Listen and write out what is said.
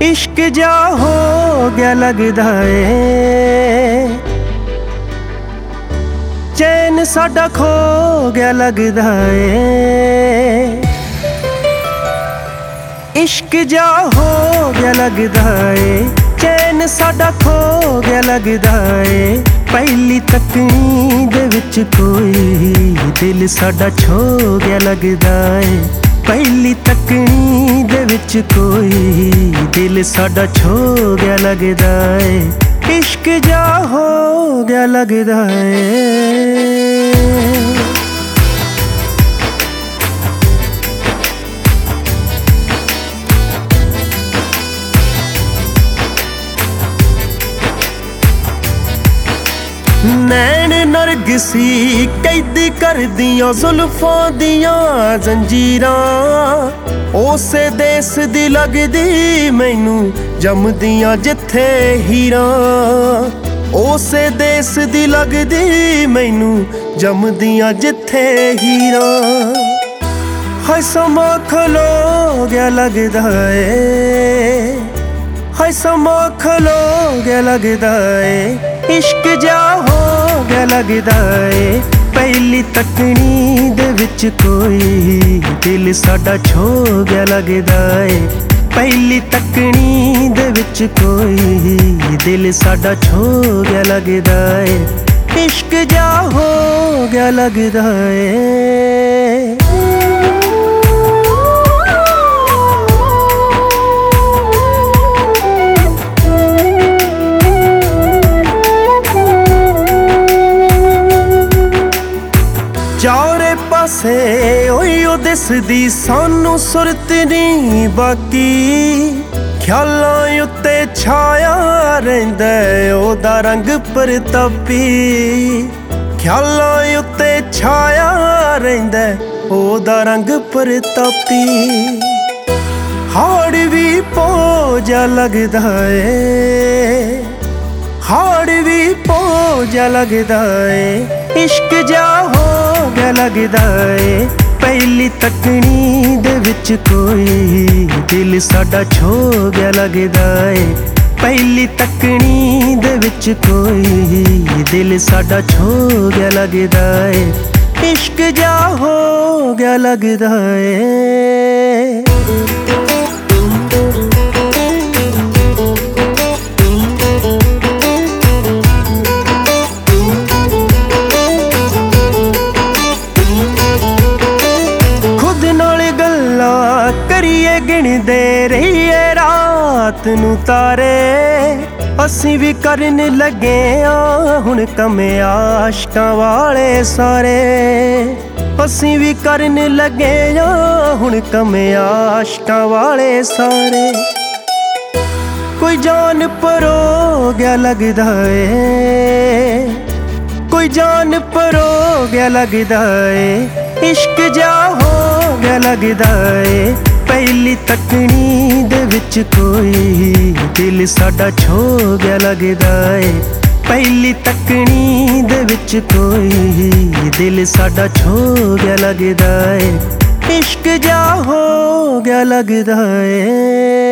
इश्क जा हो गया लगदा ए, चैन साडा खो गया लगदा ए। इश्क जा हो गया लगदा ए, चैन साडा खो गया लगदा ए। पहली तकनी दे विच कोई दिल साडा छो गया लगदा ए। पहली तकनी दे विच कोई दिल साडा छो गया लगदा ए। इश्क जा हो गया लगदा ए। नैन नरगिसी कैदी कर दियां जुल्फां दियां जंजीरां। उसे देस दी लगदी मैनू जमदियां जिथे हीरां। उसे देस दी लगदी मैनू जमदियां जिथे हीरां। हाय समा खलो गया लगदा ए, हाय समा खलो गया लगदा ए। इश्क जा हो गया लगदा ए। पहली तकनी दे विच कोई दिल साडा छो गया लगदा ए। पहली तकनी दे विच कोई दिल साडा छो गया लगदा ए। इश्क जा हो गया लगदा ए। चारे पासे ओयो दिसदी सानू सुरत नी बाकी। ख्यालां उत्ते छाया रहिंदा ओदा रंग परतापी। ख्यालां उत्ते छाया रहिंदा ओदा रंग परतापी। हाड़ भी पो जा लगदा ए, हाड़ भी पो जा लगदा ए। इश्क जा हो गया लगदा ए। पहली तकनी दे विच कोई दिल साडा छो गया लगदा ए। पहली तकनी दे विच कोई दिल साडा छो गया लगदा ए। इश्क जा हो गया लगदा ए। करिए गिणदे रहिए रात नू तारे। असीं भी करन लगे आ हुण कमे आशकां वाले सारे। असीं भी करन लगे आ हुण कमे आशकां वाले सारे। कोई जान परो गया लगदा ए, कोई जान परो गया लगदा ए। इश्क जा हो गया लगदा ए। पहली तकनी दे विच कोई दिल साडा छो गया लगदा ए। पहली तकनी दे विच कोई दिल साडा छो गया लगदा ए। इश्क जा हो गया लगदा ए।